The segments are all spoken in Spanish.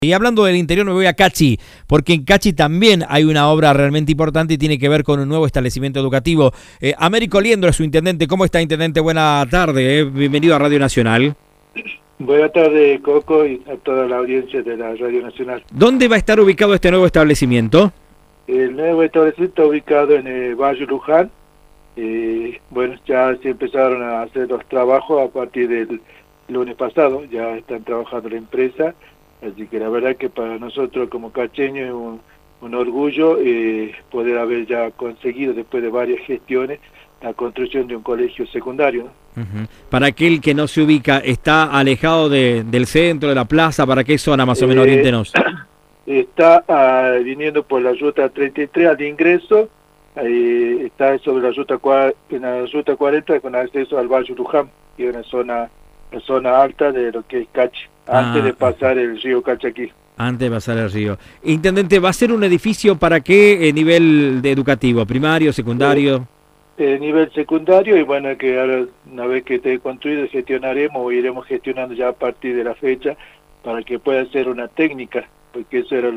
Y hablando del interior me voy a Cachi, porque en Cachi también hay una obra realmente importante y tiene que ver con un nuevo establecimiento educativo. Américo Liendro es su intendente. ¿Cómo está, intendente? Buena tarde, bienvenido a Radio Nacional. Buenas tardes, Coco, y a toda la audiencia de la Radio Nacional. ¿Dónde va a estar ubicado este nuevo establecimiento? El nuevo establecimiento está ubicado en el Valle Luján. Bueno, ya se empezaron a hacer los trabajos a partir del lunes pasado, ya están trabajando la empresa. Así que la verdad que para nosotros como cacheños es un orgullo poder haber ya conseguido, después de varias gestiones, la construcción de un colegio secundario, ¿no? Para aquel que no se ubica, ¿está alejado del centro, de la plaza? ¿Para qué zona más o menos? Oriéntenos. Está viniendo por la ruta 33 al ingreso, está sobre en la ruta 40 con acceso al Valle Luján, que es la zona alta de lo que es Cachi, antes de pasar el río Cachaquí. Antes de pasar el río. Intendente, ¿va a ser un edificio para qué nivel educativo? ¿Primario, secundario? Nivel secundario, y bueno, que ahora una vez que esté construido gestionaremos o iremos gestionando ya a partir de la fecha para que pueda ser una técnica, porque eso era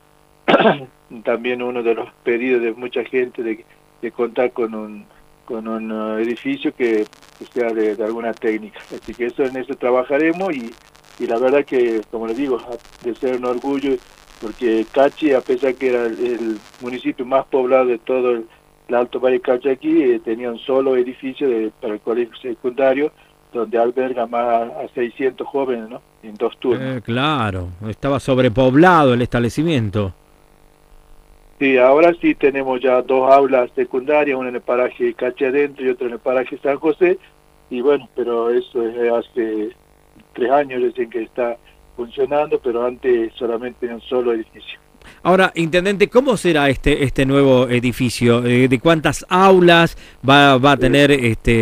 también uno de los pedidos de mucha gente de contar con un edificio que sea de alguna técnica. Así que en eso trabajaremos y la verdad que, como les digo, de ser un orgullo, porque Cachi, a pesar que era el municipio más poblado de todo el Alto Valle Cachaquí, tenía un solo edificio para el colegio secundario, donde alberga más a 600 jóvenes, ¿no? En 2 turnos. Claro, estaba sobrepoblado el establecimiento. Sí, ahora sí tenemos ya 2 aulas secundarias, una en el paraje Cachi Adentro y otra en el paraje San José, y bueno, pero eso es hace 3 años recién que está funcionando, pero antes solamente en un solo edificio. Ahora, intendente, ¿cómo será este nuevo edificio? ¿De cuántas aulas va a tener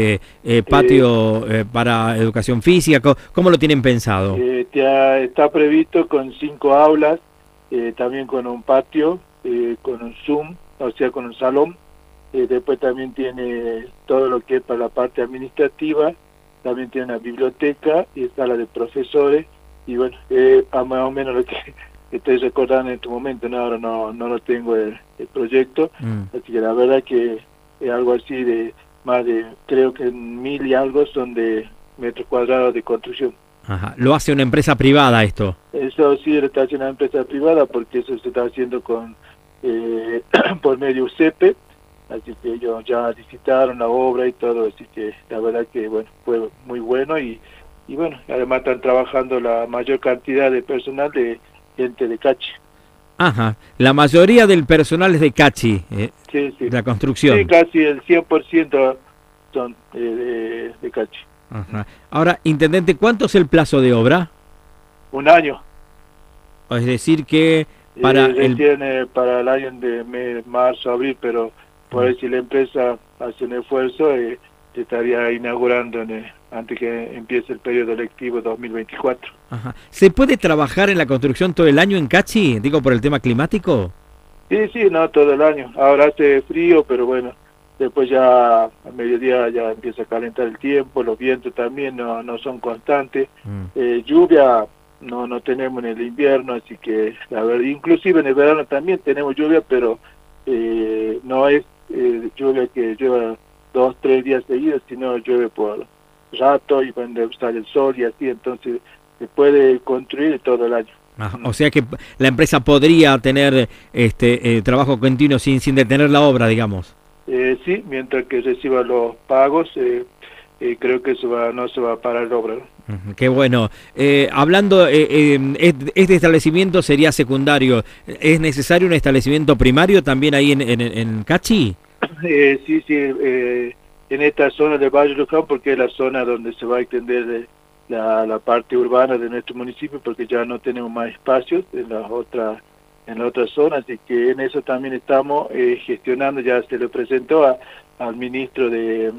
patio para educación física? ¿Cómo lo tienen pensado? Está previsto con 5 aulas, también con un patio, con un Zoom, o sea, con un salón. Después también tiene todo lo que es para la parte administrativa, también tiene una biblioteca y sala de profesores, y bueno, más o menos lo que estoy recordando en este momento, ¿no? Ahora no lo tengo el proyecto, así que la verdad que es algo así de más de, creo que 1000 y algo son de metros cuadrados de construcción. Ajá. ¿Lo hace una empresa privada esto? Eso sí lo está haciendo una empresa privada, porque eso se está haciendo por medio UCEPE, así que ellos ya licitaron la obra y todo, así que la verdad que bueno, fue muy bueno y bueno, además están trabajando la mayor cantidad de personal de gente de Cachi. Ajá, la mayoría del personal es de Cachi, sí. La construcción. Sí, casi el 100% son de Cachi. Ajá. Ahora, intendente, ¿cuánto es el plazo de obra? 1 año. Es decir que para para el año de marzo, abril, pero por ahí si la empresa hace un esfuerzo, se estaría inaugurando antes que empiece el periodo lectivo 2024. Ajá. ¿Se puede trabajar en la construcción todo el año en Cachi? Digo, por el tema climático. Sí, no, todo el año. Ahora hace frío, pero bueno, después ya a mediodía ya empieza a calentar el tiempo, los vientos también no son constantes. Lluvia no tenemos en el invierno, así que la verdad, inclusive en el verano también tenemos lluvia, pero no es lluvia que llueva 2, 3 días seguidos, sino llueve por rato y cuando sale el sol y así, entonces se puede construir todo el año. Ajá. O sea que la empresa podría tener trabajo continuo sin detener la obra, digamos. Sí, mientras que reciba los pagos, creo que no se va a parar la obra, ¿no? Qué bueno. Hablando, este establecimiento sería secundario. ¿Es necesario un establecimiento primario también ahí en Cachi? Sí, en esta zona de Valle Luján, porque es la zona donde se va a extender la parte urbana de nuestro municipio, porque ya no tenemos más espacios en la otra zona, así que en eso también estamos gestionando. Ya se le presentó al ministro de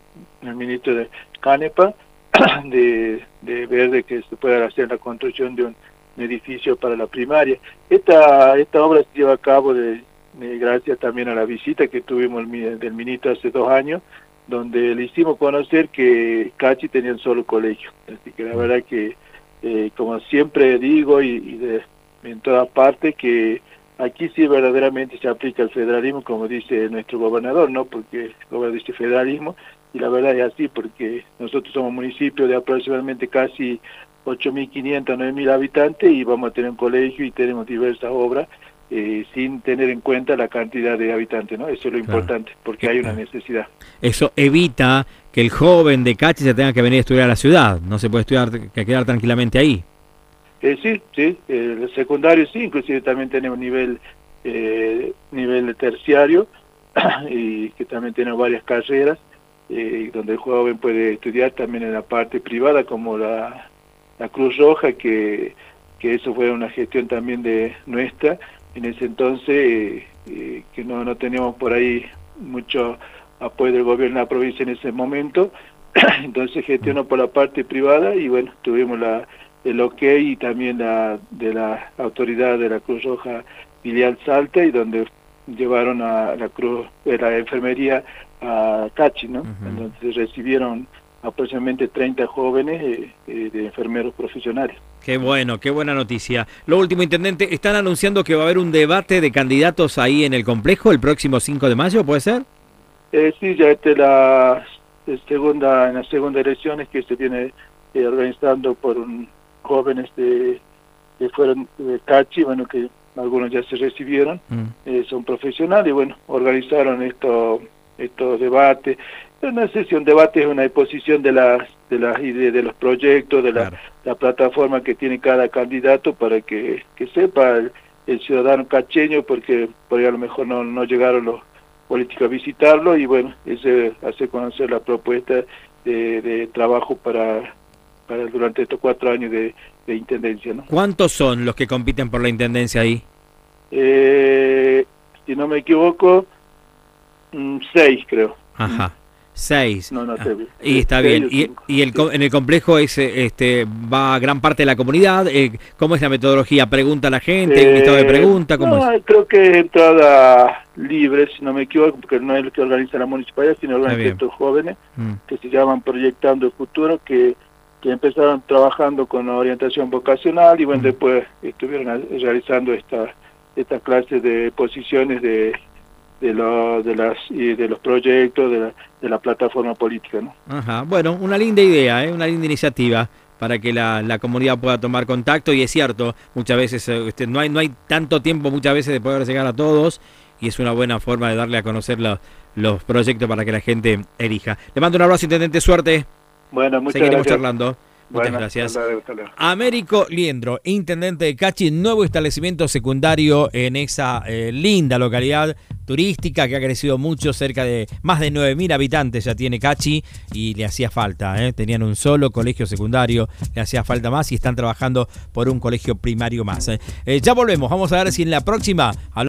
Canepa de ver de que se pueda hacer la construcción de un edificio para la primaria. Esta obra se lleva a cabo gracias también a la visita que tuvimos del ministro hace 2 años, donde le hicimos conocer que Cachi tenía un solo colegio. Así que la verdad que, como siempre digo, y en todas partes, que aquí sí verdaderamente se aplica el federalismo, como dice nuestro gobernador, ¿no? Porque el gobernador dice federalismo, y la verdad es así, porque nosotros somos municipios de aproximadamente casi 8.500, 9.000 habitantes, y vamos a tener un colegio y tenemos diversas obras, sin tener en cuenta la cantidad de habitantes, ¿no? Eso es lo importante, porque hay una necesidad. Eso evita que el joven de Cachi se tenga que venir a estudiar a la ciudad, no se puede estudiar, que quedar tranquilamente ahí. Sí, el secundario sí, inclusive también tenemos nivel terciario, y que también tenemos varias carreras, donde el joven puede estudiar también en la parte privada, como la Cruz Roja, que eso fue una gestión también de nuestra, en ese entonces, que no teníamos por ahí mucho apoyo del gobierno de la provincia en ese momento, entonces gestionó por la parte privada, y bueno, tuvimos el ok y también de la autoridad de la Cruz Roja filial Salta, y donde llevaron a la enfermería a Cachi, ¿no? Entonces recibieron aproximadamente 30 jóvenes de enfermeros profesionales. Qué bueno, qué buena noticia. Lo último, intendente, están anunciando que va a haber un debate de candidatos ahí en el complejo el próximo 5 de mayo, ¿puede ser? Sí, ya en las segunda elecciones que se viene organizando por jóvenes que fueron de Cachi, bueno, que algunos ya se recibieron, son profesionales, y bueno, organizaron estos debates. No sé si un debate es una exposición de las ideas, de los proyectos, de la plataforma que tiene cada candidato, para que sepa el ciudadano cacheño, porque por ahí a lo mejor no llegaron los políticos a visitarlo, y bueno, ese hace conocer la propuesta de trabajo para durante estos 4 años de intendencia, ¿no? ¿Cuántos son los que compiten por la intendencia ahí? Si no me equivoco, 6 creo. Ajá. 6. No te vi. Y está bien. Y en el complejo va gran parte de la comunidad. ¿Cómo es la metodología? ¿Pregunta a la gente? ¿Hay un listado de preguntas? ¿Cómo es? Creo que es entrada libre, si no me equivoco, porque no es el que organiza la municipalidad, sino organiza estos jóvenes que se llaman Proyectando el Futuro, que empezaron trabajando con orientación vocacional, y bueno, después estuvieron realizando esta clase de posiciones de los proyectos de la plataforma política, ¿no? Ajá, bueno, una linda idea, una linda iniciativa para que la comunidad pueda tomar contacto, y es cierto, muchas veces no hay tanto tiempo muchas veces de poder llegar a todos, y es una buena forma de darle a conocer los proyectos para que la gente elija. Le mando un abrazo, intendente, suerte. Bueno, muchas Seguiremos gracias. Charlando. Muchas gracias. Hasta luego. Américo Liendro, intendente de Cachi, nuevo establecimiento secundario en esa linda localidad turística que ha crecido mucho, cerca de más de 9.000 habitantes ya tiene Cachi, y le hacía falta, tenían un solo colegio secundario, le hacía falta más, y están trabajando por un colegio primario más. Ya volvemos, vamos a ver si en la próxima